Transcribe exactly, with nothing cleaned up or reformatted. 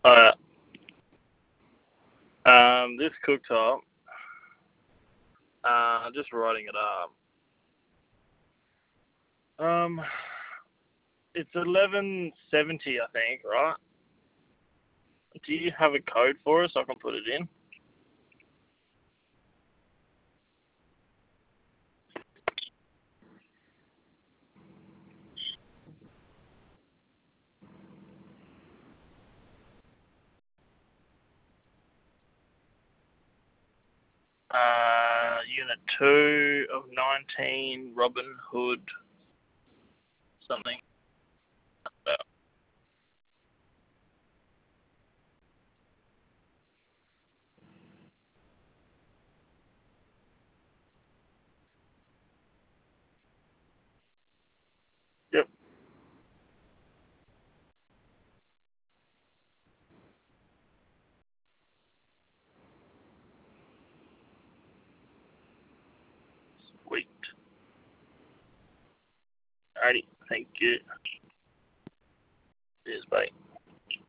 Uh, um, this cooktop, uh, just writing it up. Um, it's eleven seventy, I think, right? Do you have a code for us? I can put it in. Uh, Unit two of nineteen, Robin Hood, something. Uh, yep. Sweet. Alrighty. Thank you. Cheers, bye.